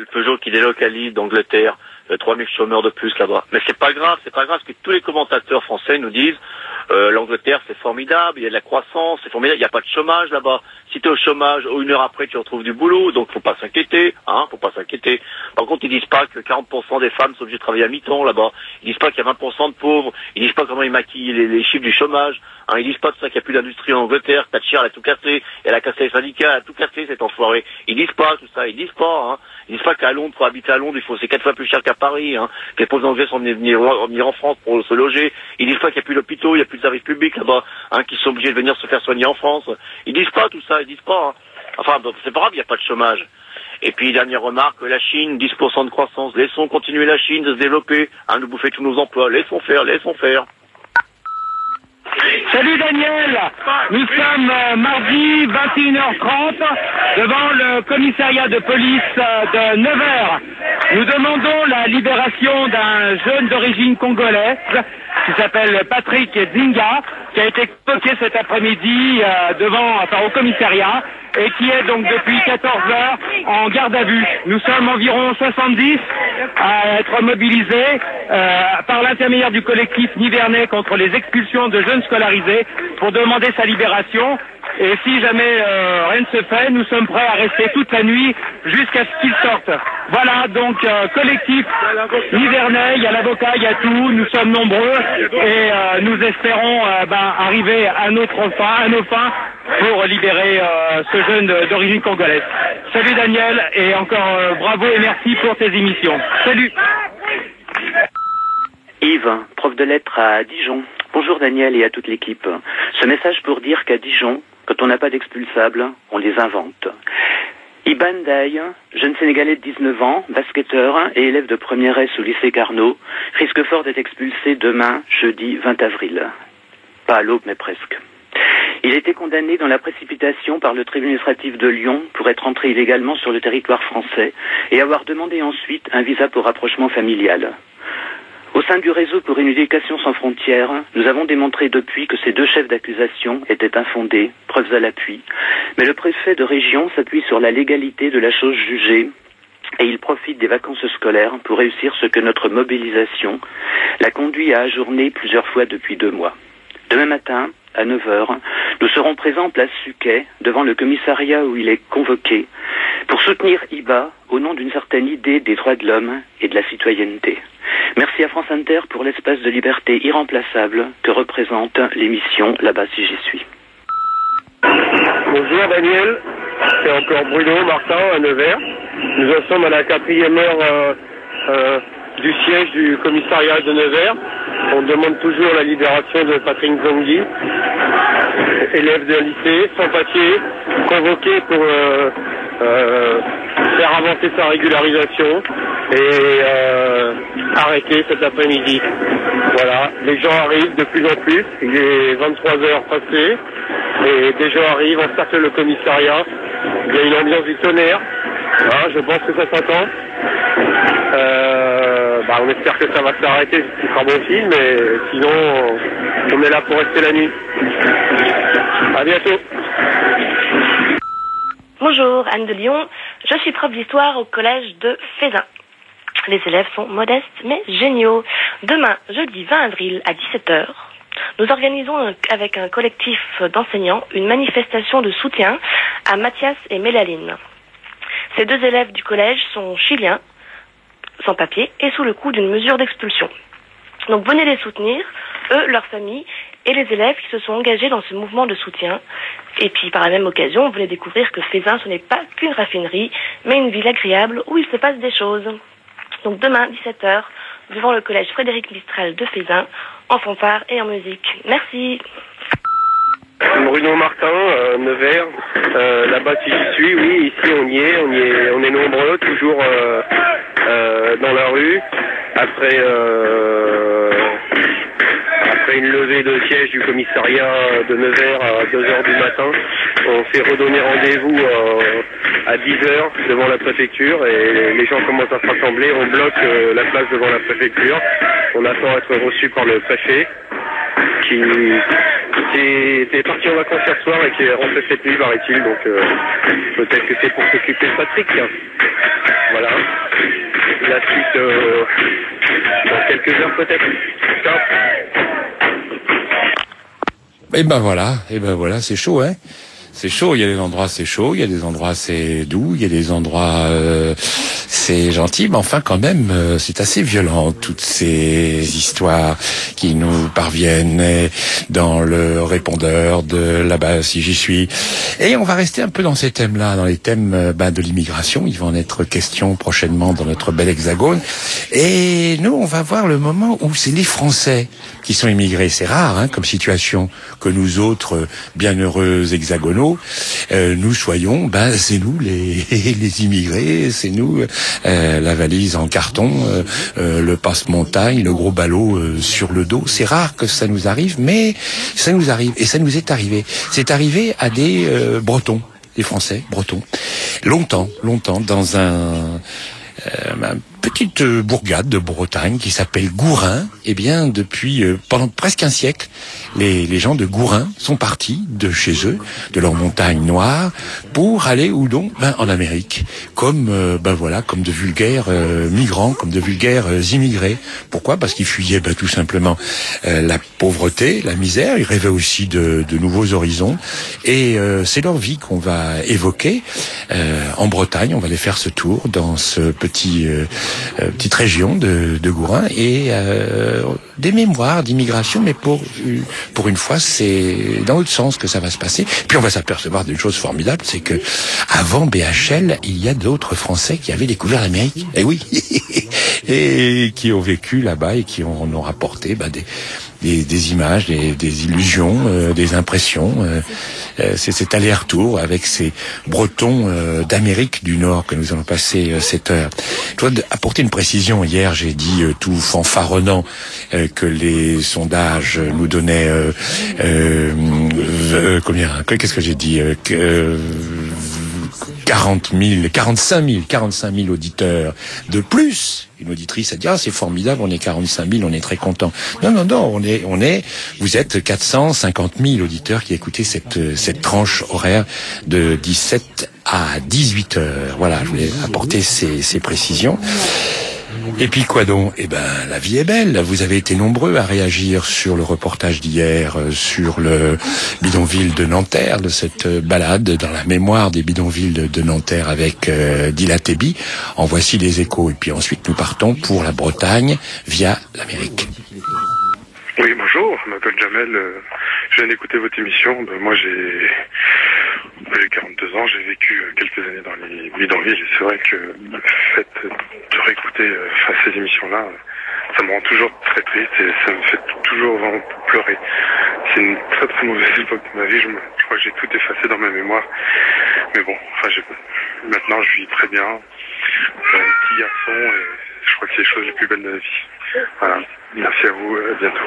Peugeot qui délocalise d'Angleterre 3000 chômeurs de plus là-bas. Mais c'est pas grave, parce que tous les commentateurs français nous disent l'Angleterre c'est formidable, il y a de la croissance, c'est formidable, il n'y a pas de chômage là-bas. Si tu es au chômage, une heure après tu retrouves du boulot, donc faut pas s'inquiéter, faut pas s'inquiéter. Par contre, ils disent pas que 40% des femmes sont obligées de travailler à mi-temps là-bas. Ils disent pas qu'il y a 20% de pauvres. Ils disent pas comment ils maquillent les chiffres du chômage. Ils disent pas de ça qu'il n'y a plus d'industrie en Angleterre. Thatcher elle a tout cassé, elle a cassé les syndicats, elle a tout cassé cet enfoiré. Ils disent pas tout ça, ils disent pas. Ils disent pas qu'à Londres, pour habiter à Londres, c'est 4 fois plus cher qu'à Paris. Que les pauvres Anglais sont venus en France pour se loger. Ils disent pas qu'il n'y a plus d'hôpitaux, il n'y a plus de services publics là-bas, qui sont obligés de venir se faire soigner en France. Ils disent pas tout ça, ils disent pas. Enfin, bon, c'est pas grave, il n'y a pas de chômage. Et puis, dernière remarque, la Chine, 10% de croissance. Laissons continuer la Chine de se développer, nous bouffer tous nos emplois. Laissons faire. Salut Daniel, nous sommes mardi 21h30 devant le commissariat de police de Nevers. Nous demandons la libération d'un jeune d'origine congolaise qui s'appelle Patrick Zinga, qui a été convoqué cet après-midi au commissariat et qui est donc depuis 14 heures en garde à vue. Nous sommes environ 70 à être mobilisés par l'intermédiaire du collectif nivernais contre les expulsions de jeunes scolarisés pour demander sa libération. Et si jamais rien ne se fait, nous sommes prêts à rester toute la nuit jusqu'à ce qu'il sorte. Voilà, donc collectif nivernais, il y a l'avocat, il y a tout, nous sommes nombreux et nous espérons arriver à nos fins pour libérer ce jeune d'origine congolaise. Salut Daniel et encore bravo et merci pour tes émissions. Salut. Yves, prof de lettres à Dijon. Bonjour Daniel et à toute l'équipe. Ce message pour dire qu'à Dijon, quand on n'a pas d'expulsables, on les invente. Iban Daï, jeune Sénégalais de 19 ans, basketteur et élève de première S au lycée Carnot, risque fort d'être expulsé demain, jeudi 20 avril. Pas à l'aube, mais presque. Il a été condamné dans la précipitation par le tribunal administratif de Lyon pour être entré illégalement sur le territoire français et avoir demandé ensuite un visa pour rapprochement familial. Au sein du réseau pour une éducation sans frontières, nous avons démontré depuis que ces deux chefs d'accusation étaient infondés, preuves à l'appui. Mais le préfet de région s'appuie sur la légalité de la chose jugée et il profite des vacances scolaires pour réussir ce que notre mobilisation l'a conduit à ajourner plusieurs fois depuis 2 mois. Demain matin, à 9h, nous serons présents place Suquet, devant le commissariat où il est convoqué, pour soutenir Iba au nom d'une certaine idée des droits de l'homme et de la citoyenneté. Merci à France Inter pour l'espace de liberté irremplaçable que représente l'émission Là-bas si j'y suis. Bonjour Daniel, c'est encore Bruno Martin à Nevers. Nous en sommes à la 4e heure du siège du commissariat de Nevers. On demande toujours la libération de Patrick Zongi, élève de lycée, sans papier, convoqué pour faire avancer sa régularisation et arrêté cet après-midi. Voilà, les gens arrivent de plus en plus, il est 23h passées et des gens arrivent, encerclent le commissariat, il y a une ambiance du tonnerre, je pense que ça s'entend. On espère que ça va s'arrêter, ce sera bon signe, mais sinon on est là pour rester la nuit. À bientôt. Bonjour, Anne de Lyon. Je suis prof d'histoire au collège de Fézin. Les élèves sont modestes mais géniaux. Demain, jeudi 20 avril à 17h, nous organisons avec un collectif d'enseignants une manifestation de soutien à Mathias et Mélaline. Ces 2 élèves du collège sont chiliens, sans papier et sous le coup d'une mesure d'expulsion. Donc venez les soutenir, eux, leurs familles et les élèves qui se sont engagés dans ce mouvement de soutien. Et puis par la même occasion, venez découvrir que Fézin, ce n'est pas qu'une raffinerie, mais une ville agréable où il se passe des choses. Donc demain, 17h, devant le collège Frédéric Mistral de Fézin, en fanfare et en musique. Merci. Bruno Martin, Nevers, là-bas si j'y suis, oui, ici on est nombreux, toujours dans la rue, après une levée de siège du commissariat de Nevers à 2h du matin, on s'est redonné rendez-vous à 10h devant la préfecture et les gens commencent à se rassembler, on bloque la place devant la préfecture, on attend à être reçu par le préfet qui était parti en vacances hier soir et qui est rentré cette nuit, paraît-il, donc peut-être que c'est pour s'occuper de Patrick. Voilà. La suite dans quelques heures peut-être. Ciao. Et ben voilà, c'est chaud, hein. C'est chaud, il y a des endroits c'est chaud, il y a des endroits c'est doux, il y a des endroits c'est gentil, mais enfin quand même c'est assez violent toutes ces histoires qui nous parviennent dans le répondeur de là-bas si j'y suis. Et on va rester un peu dans ces thèmes-là, dans les thèmes de l'immigration. Il va en être question prochainement dans notre bel hexagone. Et nous on va voir le moment où c'est les Français qui sont immigrés. C'est rare comme situation que nous autres bienheureux hexagonaux nous soyons, c'est nous les immigrés, c'est nous la valise en carton, le passe-montagne, le gros ballot sur le dos. C'est rare que ça nous arrive, mais ça nous arrive et ça nous est arrivé. C'est arrivé à des Bretons, des Français bretons, longtemps dans une petite bourgade de Bretagne qui s'appelle Gourin. Eh bien, depuis pendant presque un siècle, les gens de Gourin sont partis de chez eux, de leur montagne noire, pour aller où donc en Amérique, comme comme de vulgaires migrants, comme de vulgaires immigrés. Pourquoi ? Parce qu'ils fuyaient tout simplement la pauvreté, la misère. Ils rêvaient aussi de nouveaux horizons. Et c'est leur vie qu'on va évoquer en Bretagne. On va aller faire ce tour dans ce petite région de Gourin et des mémoires d'immigration, mais pour une fois c'est dans l'autre sens que ça va se passer. Puis on va s'apercevoir d'une chose formidable, c'est que avant BHL il y a d'autres Français qui avaient découvert l'Amérique, et oui et qui ont vécu là-bas et qui ont rapporté des images, des illusions, des impressions. C'est cet aller-retour avec ces Bretons d'Amérique du Nord que nous allons passer cette heure. Je dois apporter une précision. Hier, j'ai dit tout fanfaronnant que les sondages nous donnaient qu'est-ce que j'ai dit 45 000 auditeurs de plus. Une auditrice a dit c'est formidable, on est 45 000, on est très content. Non, vous êtes 450 000 auditeurs qui écoutaient cette tranche horaire de 17 à 18 heures. Voilà, je voulais apporter ces précisions. Et puis quoi donc ? La vie est belle. Vous avez été nombreux à réagir sur le reportage d'hier sur le bidonville de Nanterre, de cette balade dans la mémoire des bidonvilles de Nanterre avec Dila Tebi. En voici les échos. Et puis ensuite nous partons pour la Bretagne via l'Amérique. Oui, bonjour, je m'appelle Jamel, je viens d'écouter votre émission. Moi j'ai 42 ans, j'ai vécu quelques années dans les bidonvilles et c'est vrai que le fait de réécouter ces émissions-là, ça me rend toujours très triste et ça me fait toujours vraiment pleurer. C'est une très très mauvaise époque de ma vie, je crois que j'ai tout effacé dans ma mémoire. Mais bon, maintenant je vis très bien, j'ai un petit garçon et je crois que c'est les choses les plus belles de la vie. Voilà, merci à vous, à bientôt.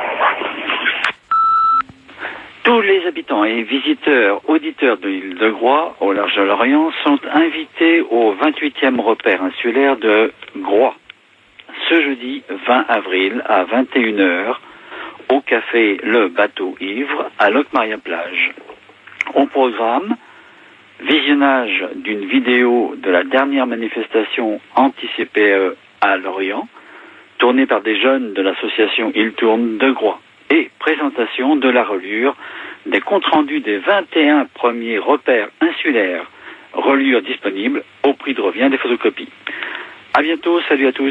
Tous les habitants et visiteurs, auditeurs de l'île de Groix, au large de l'Orient, sont invités au 28e repère insulaire de Groix, ce jeudi 20 avril à 21h, au café Le Bateau Ivre, à Locmaria-Plage. Au programme, visionnage d'une vidéo de la dernière manifestation anti-CPE à Lorient, tournée par des jeunes de l'association Il Tourne de Groix, et présentation de la reliure des comptes rendus des 21 premiers repères insulaires, reliure disponible au prix de revient des photocopies. À bientôt, salut à tous.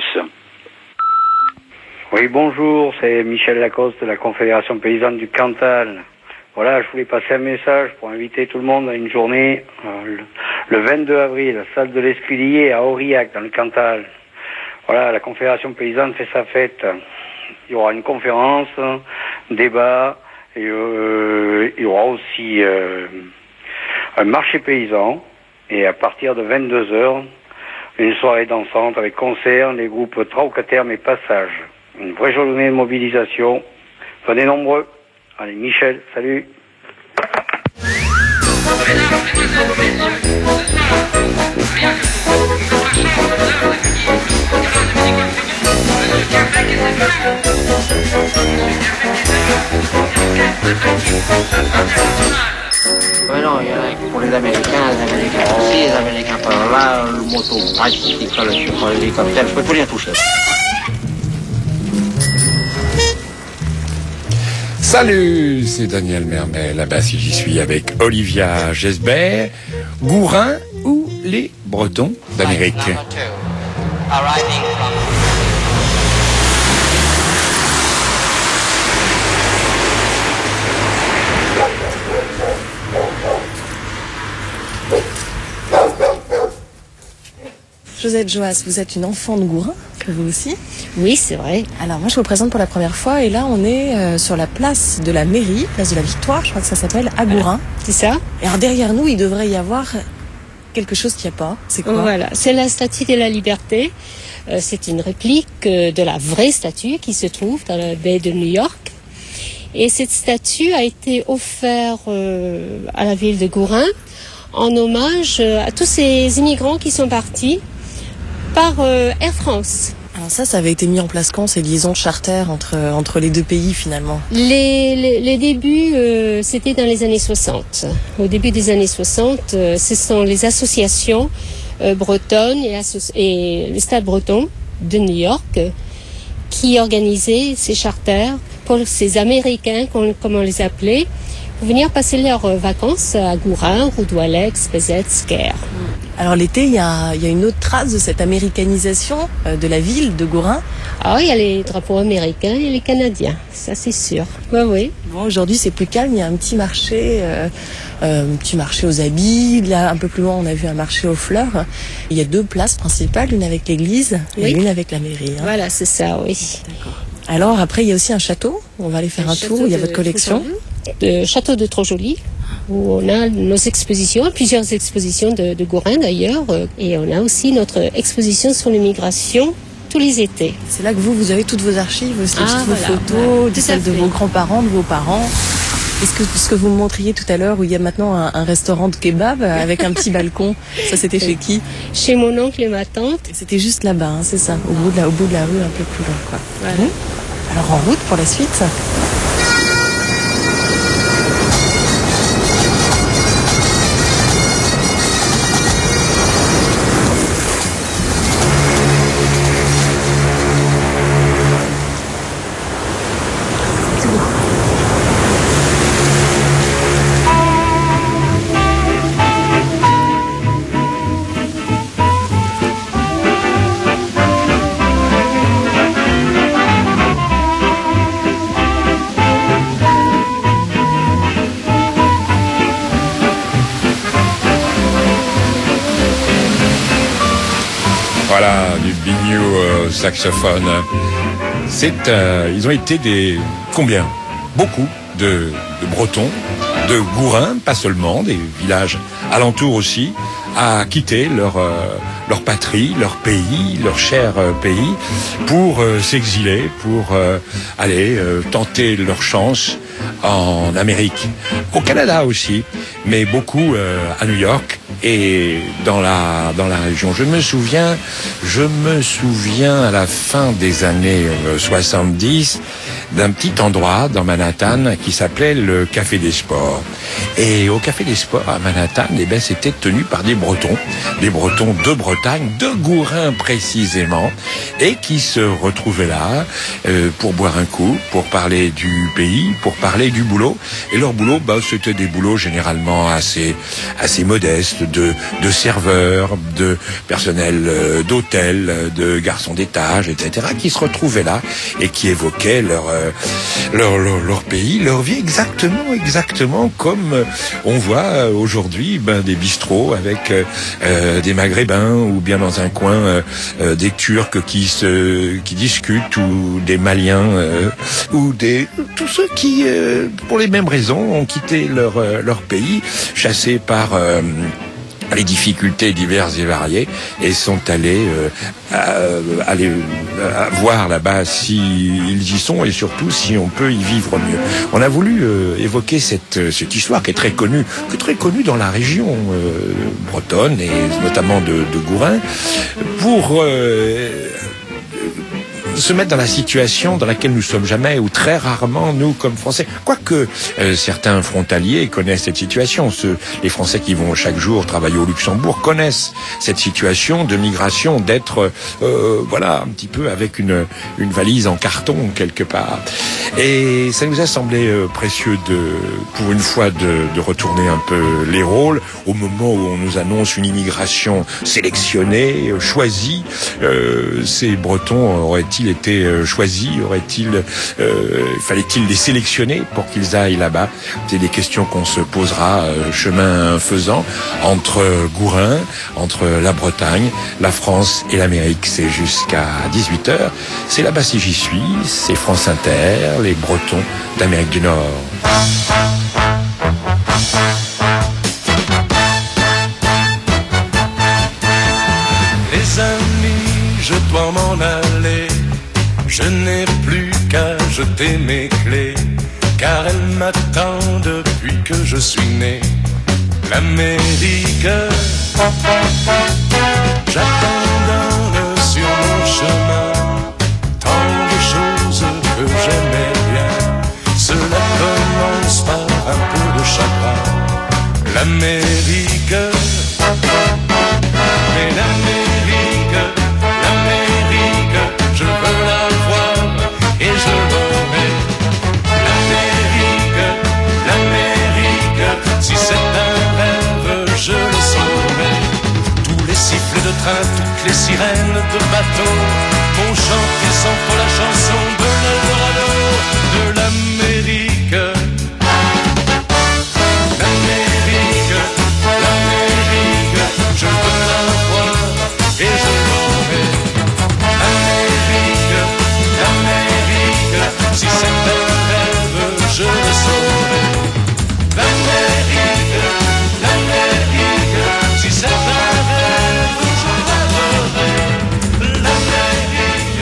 Oui, bonjour, c'est Michel Lacoste de la Confédération Paysanne du Cantal. Voilà, je voulais passer un message pour inviter tout le monde à une journée le 22 avril, salle de l'Escudier à Aurillac, dans le Cantal. Voilà, la Confédération Paysanne fait sa fête. Il y aura une conférence, un débat, et il y aura aussi un marché paysan, et à partir de 22h, une soirée dansante avec concert, les groupes Traucaterme et Passage. Une vraie journée de mobilisation. Venez nombreux. Allez, Michel, salut. Bueno, pour les Américains aussi, les Américains par là, le moto bicycle sur l'hélicoptère, je peux plus rien toucher. Salut, c'est Daniel Mermet, là-bas si j'y suis avec Olivia Gesbert, Gourin ou les Bretons d'Amérique. Josette Joas, vous êtes une enfant de Gourin, vous aussi? Oui, c'est vrai. Alors moi je vous présente pour la première fois et là on est sur la place de la mairie, place de la Victoire, je crois que ça s'appelle, à Gourin. C'est ça. Et alors derrière nous il devrait y avoir quelque chose qu'il n'y a pas. C'est quoi? Voilà, c'est la statue de la Liberté. C'est une réplique de la vraie statue qui se trouve dans la baie de New York. Et cette statue a été offerte à la ville de Gourin en hommage à tous ces immigrants qui sont partis par Air France. Alors ça avait été mis en place quand, ces liaisons charter entre les deux pays finalement? Les débuts, c'était dans les années 60. Au début des années 60, ce sont les associations bretonnes et le Stade breton de New York qui organisaient ces charters pour ces Américains, comme on les appelait, pour venir passer leurs vacances à Gourin, Roudoualex, Pézet, Sker. Alors l'été, il y a une autre trace de cette américanisation de la ville de Gourin. Ah, il y a les drapeaux américains et les canadiens, ça c'est sûr. Oui, oui. Bon, aujourd'hui c'est plus calme, il y a un petit marché aux habits. Là, un peu plus loin, on a vu un marché aux fleurs. Il y a deux places principales, une avec l'église et une avec la mairie. Hein. Voilà, c'est ça, oui. D'accord. Alors après, il y a aussi un château. On va aller faire un tour. Il y a votre collection. Le château de Trop-Joli, où on a nos expositions, plusieurs expositions de Gourin d'ailleurs, et on a aussi notre exposition sur l'immigration tous les étés. C'est là que vous avez toutes vos archives, aussi, toutes vos photos, celles de vos grands-parents, de vos parents. Est-ce que ce que vous me montriez tout à l'heure, où il y a maintenant un restaurant de kebab avec un petit balcon, ça c'était chez qui? Chez mon oncle et ma tante. C'était juste là-bas, hein, c'est ça, au bout de la rue, un peu plus loin, quoi. Voilà. Alors en route pour la suite. Voilà, du biniou saxophone. Ils ont été combien? Beaucoup de Bretons, de Gourin, pas seulement, des villages alentours aussi, à quitter leur patrie, leur pays, leur cher pays, pour s'exiler, pour aller tenter leur chance en Amérique, au Canada aussi, mais beaucoup à New York et dans la région. Je me souviens à la fin des années 70 d'un petit endroit dans Manhattan qui s'appelait le Café des Sports. Et au Café des Sports à Manhattan, c'était tenu par des Bretons de Bretagne, de Gourin précisément, et qui se retrouvaient là pour boire un coup, pour parler du pays, pour parler du boulot. Et leur boulot, c'était des boulots généralement assez modestes, de serveurs, de personnel d'hôtel, de garçons d'étage, etc., qui se retrouvaient là et qui évoquaient leur pays, leur vie exactement comme on voit aujourd'hui des bistrots avec des Maghrébins, ou bien dans un coin des Turcs qui discutent, ou des Maliens, ou tous ceux qui pour les mêmes raisons ont quitté leur pays, chassés par les difficultés diverses et variées, et sont allés voir là-bas s'ils y sont, et surtout si on peut y vivre mieux. On a voulu évoquer cette histoire qui est très connue dans la région bretonne, et notamment de Gourin, pour se mettre dans la situation dans laquelle nous sommes jamais ou très rarement, nous, comme Français. Quoique certains frontaliers connaissent cette situation. Les Français qui vont chaque jour travailler au Luxembourg connaissent cette situation de migration, d'être voilà, un petit peu avec une valise en carton quelque part. Et ça nous a semblé précieux pour une fois de retourner un peu les rôles au moment où on nous annonce une immigration sélectionnée, choisie. Ces Bretons auraient-ils été choisis? Fallait-il les sélectionner pour qu'ils aillent là-bas? C'est des questions qu'on se posera chemin faisant entre Gourin, entre la Bretagne, la France et l'Amérique. C'est jusqu'à 18h. C'est là-bas si j'y suis. C'est France Inter, les Bretons d'Amérique du Nord. Les amis, je dois m'en aller. Je n'ai plus qu'à jeter mes clés, car elle m'attend depuis que je suis né. L'Amérique, j'abandonne sur mon chemin tant de choses que j'aimais bien. Cela commence par un peu de chagrin. L'Amérique, mais l'Amérique, je veux la voir et je l'aurai. L'Amérique, si c'est un rêve, je le saurai. Tous les sifflets de train, toutes les sirènes de bateau m'ont chanté sans faux la chanson de l'Eldorado, de l'Amérique. L'Amérique, je veux la voir et je l'aurai. L'Amérique, si c'est un rêve, je le saurai. L'Amérique, si c'est un rêve, je rêverai. L'Amérique.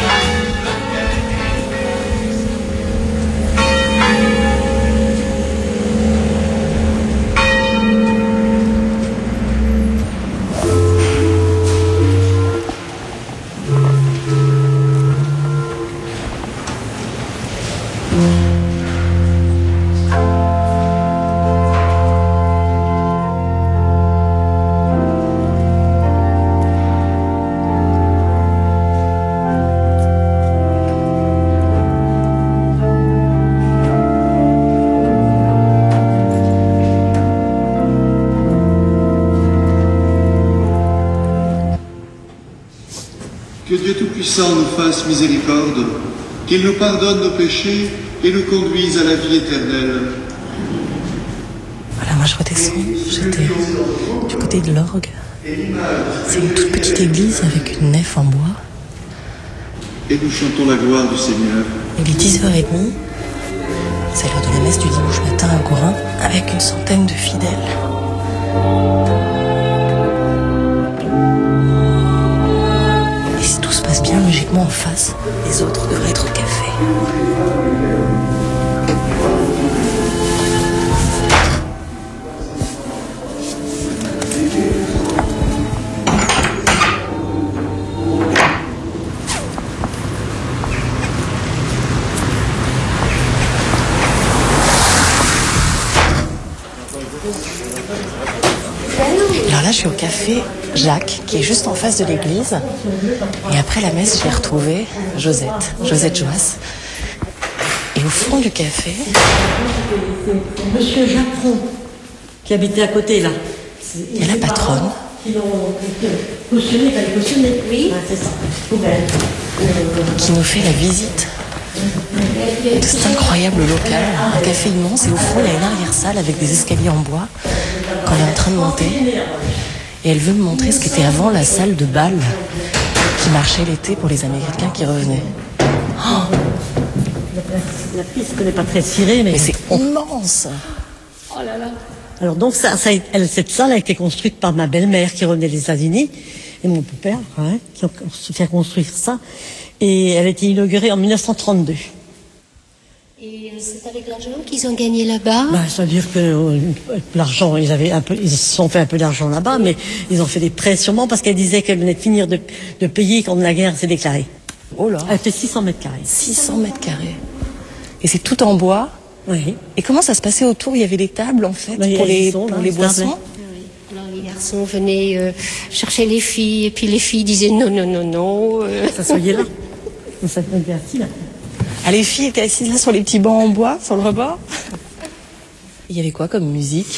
Que Dieu Tout-Puissant nous fasse miséricorde, qu'il nous pardonne nos péchés et nous conduise à la vie éternelle. Voilà, moi je redescends, j'étais du côté de l'orgue. C'est une toute petite église avec une nef en bois. Et nous chantons la gloire du Seigneur. Il est 10h30, c'est l'heure de la messe du dimanche matin à Gourin, avec une centaine de fidèles. Bien logiquement en face, les autres devraient être au café. Alors là, je suis au café Jacques, qui est juste en face de l'église. Et après la messe, je l'ai retrouvée, Josette Joas. Et au fond du café... Monsieur Japron, qui habitait à côté, là. Il y a la patronne. Qui l'ont cautionné, oui. Ouais, c'est ça. Qui nous fait la visite de cet incroyable local, un café immense. Et au fond, il y a une arrière-salle avec des escaliers en bois qu'on est en train de monter. Et elle veut me montrer ce qu'était avant la salle de bal qui marchait l'été pour les Américains qui revenaient. Oh, la piste n'est pas très cirée, mais c'est immense. Oh là là. Alors donc cette salle a été construite par ma belle-mère qui revenait des États-Unis et mon père qui ont fait construire ça. Et elle a été inaugurée en 1932. Et c'est avec l'argent qu'ils ont gagné là-bas? Ça veut dire que l'argent, ils se sont fait un peu d'argent là-bas, mais ils ont fait des prêts sûrement parce qu'elle disait qu'elle venait de finir de payer quand la guerre s'est déclarée. Oh là. Elle fait 600 mètres carrés. 600 mètres carrés. Et c'est tout en bois. Oui. Et comment ça se passait autour? Il y avait des tables, en fait, Bah, pour les boissons. Alors les garçons venaient chercher les filles, et puis les filles disaient non, non, non, non. Ça soyez là. Ça fait assis là. Ah, les filles étaient assises là sur les petits bancs en bois, sur le rebord. Il y avait quoi comme musique?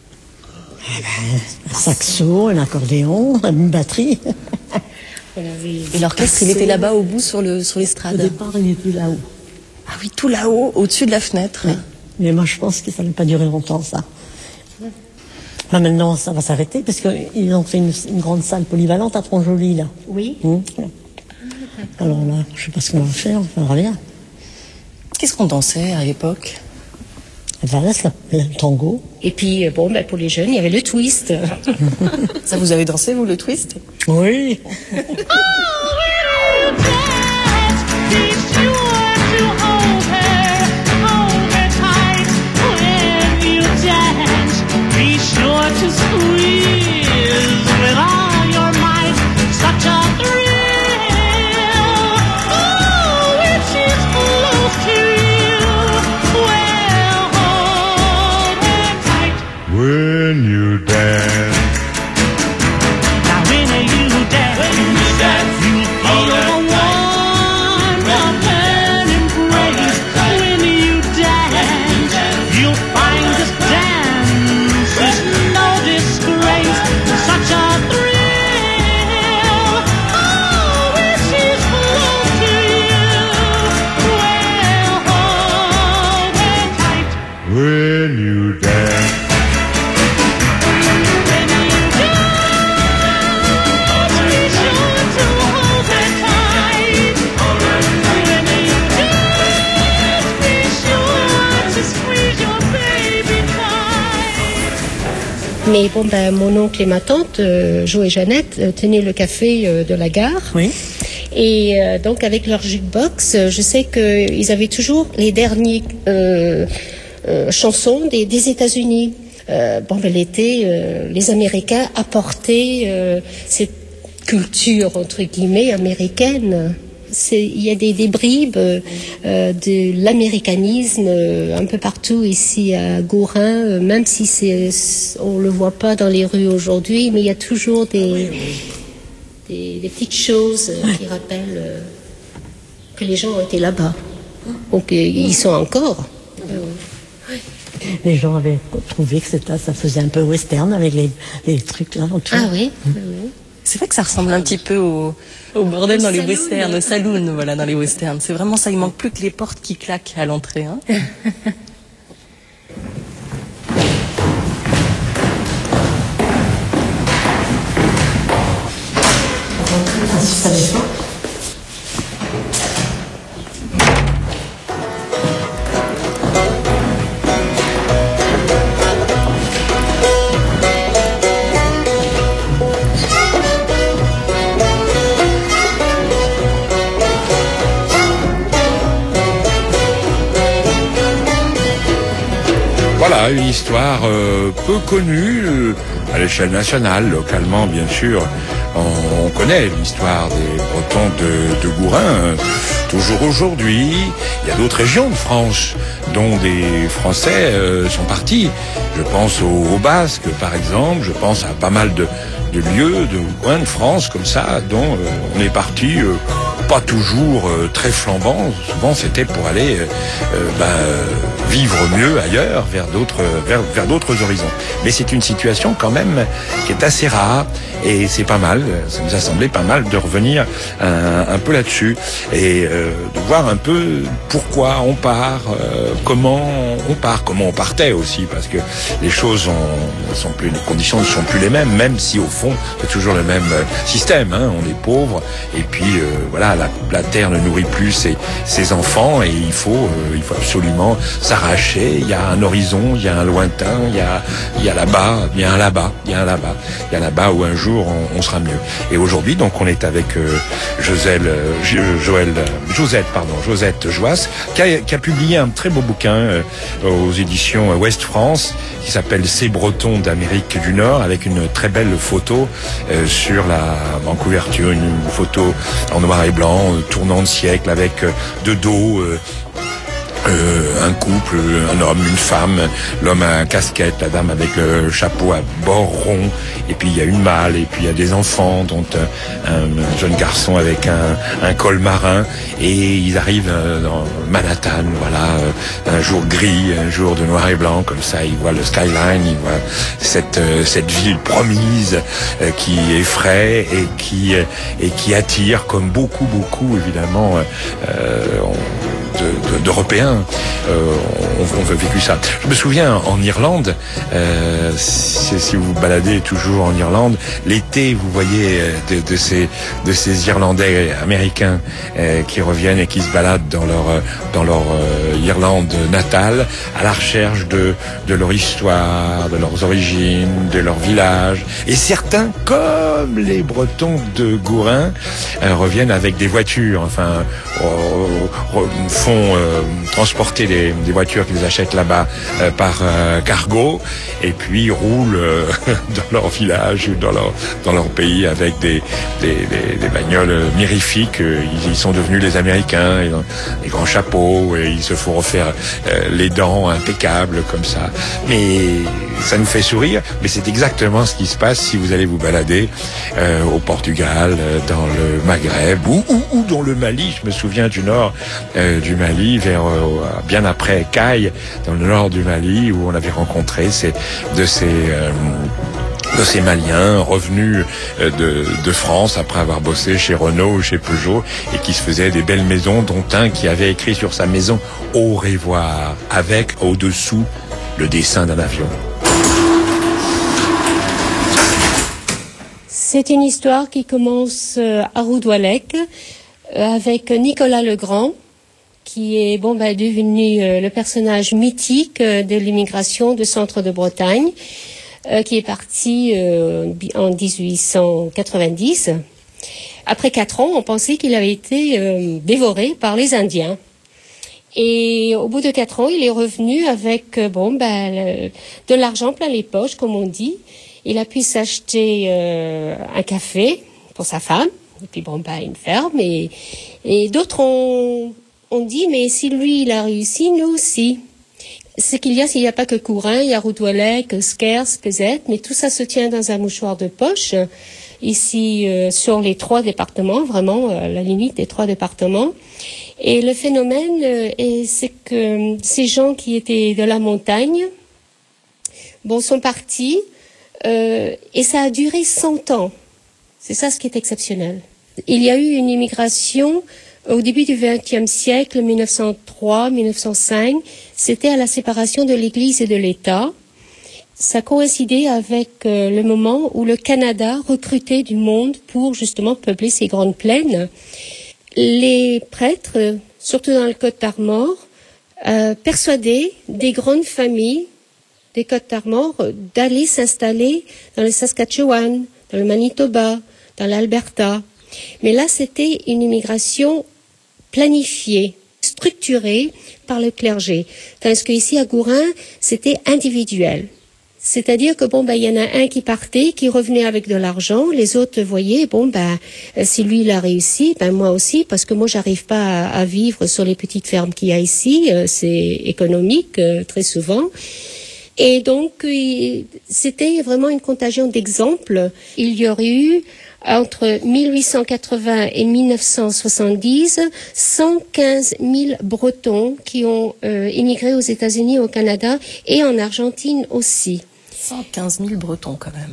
Un saxo, un accordéon, une batterie. Et l'orchestre, il était là-bas au bout sur l'estrade. Au départ, il était là-haut. Ah oui, tout là-haut, au-dessus de la fenêtre. Oui. Mais moi, je pense que ça n'a pas duré longtemps, ça. Là, maintenant, ça va s'arrêter, parce qu'ils ont fait une grande salle polyvalente à Tronjoli, là. Oui. Alors là, je ne sais pas ce qu'on va faire, on verra bien. Qu'est-ce qu'on dansait à l'époque? Le tango. Et puis, pour les jeunes, il y avait le twist. Ça, vous avez dansé, vous, le twist? Oui. When you dance. Now when you dance, you feel the warmth of an embrace. When you dance, you'll find this dance is no disgrace. Such a thrill. Oh, when she's close to you, well, hold her tight. When you dance. Mais mon oncle et ma tante, Jo et Jeannette, tenaient le café de la gare. Oui. Et donc avec leur jukebox, je sais qu'ils avaient toujours les dernières chansons des États-Unis. L'été, les Américains apportaient cette culture entre guillemets américaine. Il y a des bribes de l'américanisme un peu partout ici à Gourin, même si on le voit pas dans les rues aujourd'hui, mais il y a toujours des petites choses qui rappellent que les gens ont été là-bas. Donc ils sont encore. Les gens avaient trouvé que ça faisait un peu western avec les trucs là autour. Ah oui. C'est vrai que ça ressemble un petit peu au bordel dans les westerns, au saloon, voilà, dans les westerns. C'est vraiment ça, il manque plus que les portes qui claquent à l'entrée. Hein. Ça dépend. Voilà, une histoire peu connue à l'échelle nationale, localement bien sûr. On connaît l'histoire des Bretons de Gourin. Toujours aujourd'hui, il y a d'autres régions de France dont des Français sont partis. Je pense aux Basques, par exemple. Je pense à pas mal de lieux, de coins de France comme ça, dont on est parti pas toujours très flambant. Souvent, c'était pour aller vivre mieux ailleurs, vers d'autres horizons. Mais c'est une situation quand même qui est assez rare et c'est pas mal. Ça nous a semblé pas mal de revenir un peu là-dessus et de voir un peu pourquoi on part, comment on partait aussi, parce que les choses les conditions ne sont plus les mêmes, même si au fond c'est toujours le même système. Hein. On est pauvre et puis voilà, la terre ne nourrit plus ses enfants et il faut absolument s'arracher. Il y a un horizon, il y a un lointain, il y a là-bas, il y a un là-bas, il y a un là-bas, il y a là-bas où un jour on sera mieux. Et aujourd'hui, donc, on est avec Josette Joas, qui a publié un très beau bouquin aux éditions Ouest France, qui s'appelle Ces Bretons d'Amérique du Nord, avec une très belle photo en couverture, une photo en noir et blanc tournant de siècle avec de dos un couple, un homme, une femme, l'homme a un casquette, la dame avec le chapeau à bord rond, et puis il y a une malle, et puis il y a des enfants, dont un jeune garçon avec un col marin, et ils arrivent dans Manhattan, voilà, un jour gris, un jour de noir et blanc, comme ça, ils voient le skyline, ils voient cette ville promise qui effraie et qui attire, comme beaucoup évidemment d'Européens. On a vécu ça. Je me souviens en Irlande, si vous vous baladez toujours en Irlande, l'été vous voyez de ces Irlandais américains qui reviennent et qui se baladent dans leur Irlande natale à la recherche de leur histoire, de leurs origines, de leur village. Et certains, comme les Bretons de Gourin, reviennent avec des voitures, enfin font transporter des voitures qu'ils achètent là-bas par cargo, et puis roulent dans leur village, dans leur pays avec des bagnoles mirifiques. Ils sont devenus les Américains, ils ont des grands chapeaux, et ils se font refaire les dents impeccables comme ça. Mais ça nous fait sourire, mais c'est exactement ce qui se passe si vous allez vous balader au Portugal, dans le Maghreb ou dans le Mali. Je me souviens du nord du Mali, vers bien après Caille, dans le nord du Mali, où on avait rencontré ces Maliens revenus de France après avoir bossé chez Renault ou chez Peugeot, et qui se faisaient des belles maisons, dont un qui avait écrit sur sa maison « Au revoir », avec au-dessous le dessin d'un avion. C'est une histoire qui commence à Roudoualec avec Nicolas Legrand, qui est devenu le personnage mythique de l'immigration du centre de Bretagne, qui est parti en 1890. Après 4 ans, on pensait qu'il avait été dévoré par les Indiens. Et au bout de 4 ans, il est revenu avec de l'argent plein les poches, comme on dit. Il a pu s'acheter un café pour sa femme, et puis une ferme. Et d'autres ont dit, mais si lui il a réussi, nous aussi. C'est s'il n'y a pas que Courin, il y a Roudoualec, Skers, Pézette, mais tout ça se tient dans un mouchoir de poche, ici sur les 3 départements, vraiment la limite des 3 départements. Et le phénomène, c'est que ces gens qui étaient de la montagne, sont partis, et ça a duré 100 ans. C'est ça ce qui est exceptionnel. Il y a eu une immigration au début du XXe siècle, 1903, 1905, c'était à la séparation de l'Église et de l'État. Ça coïncidait avec le moment où le Canada recrutait du monde pour justement peupler ces grandes plaines. Les prêtres, surtout dans le Côte-d'Armor, persuadaient des grandes familles des Côtes-d'Armor d'aller s'installer dans le Saskatchewan, dans le Manitoba, dans l'Alberta. Mais là, c'était une immigration planifiée, structurée par le clergé. Tandis qu'ici, à Gourin, c'était individuel. C'est-à-dire que il y en a un qui partait, qui revenait avec de l'argent, les autres voyaient, si lui il a réussi, moi aussi, parce que moi j'arrive pas à vivre sur les petites fermes qu'il y a ici, c'est économique très souvent. Et donc, c'était vraiment une contagion d'exemples. Il y aurait eu, entre 1880 et 1970, 115 000 Bretons qui ont immigré aux États-Unis, au Canada et en Argentine aussi. 115 000 Bretons quand même.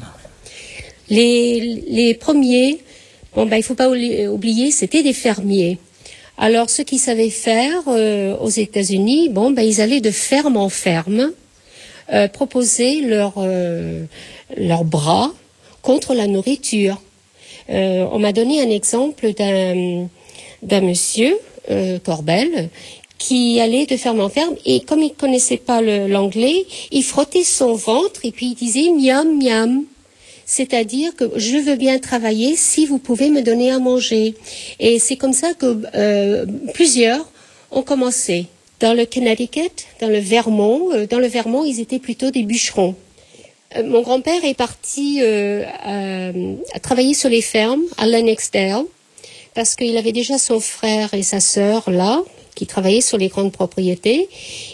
Les premiers, il faut pas oublier, c'était des fermiers. Alors, ceux qui savaient faire aux États-Unis, ils allaient de ferme en ferme, proposer leurs bras contre la nourriture. On m'a donné un exemple d'un monsieur, Corbel, qui allait de ferme en ferme, et comme il connaissait pas l'anglais, il frottait son ventre et puis il disait miam miam. C'est-à-dire que je veux bien travailler si vous pouvez me donner à manger. Et c'est comme ça que plusieurs ont commencé. Dans le Connecticut, dans le Vermont, ils étaient plutôt des bûcherons. Mon grand-père est parti à travailler sur les fermes à Lennoxdale parce qu'il avait déjà son frère et sa sœur là, qui travaillaient sur les grandes propriétés.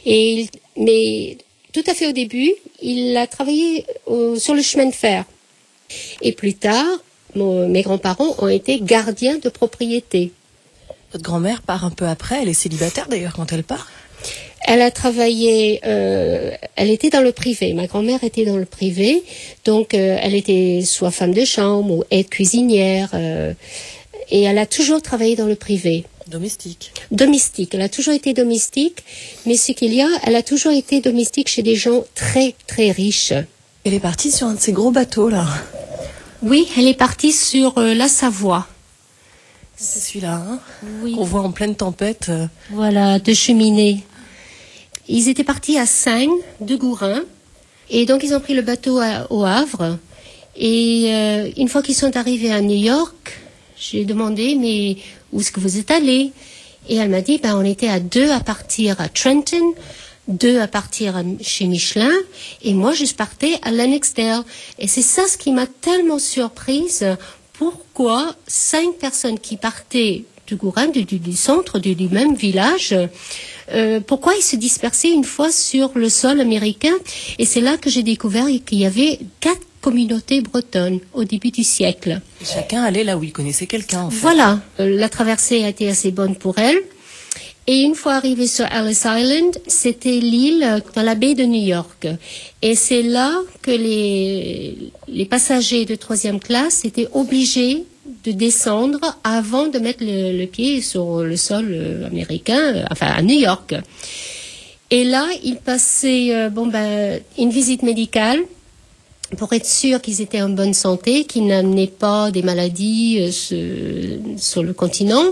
Mais tout à fait au début, il a travaillé sur le chemin de fer. Et plus tard, mes grands-parents ont été gardiens de propriété. Votre grand-mère part un peu après, elle est célibataire d'ailleurs quand elle part. Elle a travaillé, elle était dans le privé. Ma grand-mère était dans le privé, donc elle était soit femme de chambre ou aide cuisinière, et elle a toujours travaillé dans le privé. Domestique. Domestique. Elle a toujours été domestique, mais ce qu'il y a, elle a toujours été domestique chez des gens très très riches. Elle est partie sur un de ces gros bateaux là. Oui, elle est partie sur la Savoie. C'est celui-là, hein, oui. Qu'on voit en pleine tempête. Voilà, de cheminée. Ils étaient partis à Sagne, de Gourin, et donc ils ont pris le bateau au Havre. Et une fois qu'ils sont arrivés à New York, j'ai demandé, mais où est-ce que vous êtes allés? Et elle m'a dit, on était à 2 à partir à Trenton, 2 à partir chez Michelin, et moi je partais à Lennoxdale. Et c'est ça ce qui m'a tellement surprise. Pourquoi 5 personnes qui partaient du Gourin, du centre, du même village, pourquoi ils se dispersaient une fois sur le sol américain? Et c'est là que j'ai découvert qu'il y avait 4 communautés bretonnes au début du siècle. Et chacun allait là où il connaissait quelqu'un, en fait. Voilà, la traversée a été assez bonne pour elle. Et une fois arrivée sur Ellis Island, c'était l'île dans la baie de New York. Et c'est là que les passagers de 3e classe étaient obligés de descendre avant de mettre le pied sur le sol américain, enfin à New York. Et là, ils passaient une visite médicale pour être sûr qu'ils étaient en bonne santé, qu'ils n'amenaient pas des maladies sur le continent.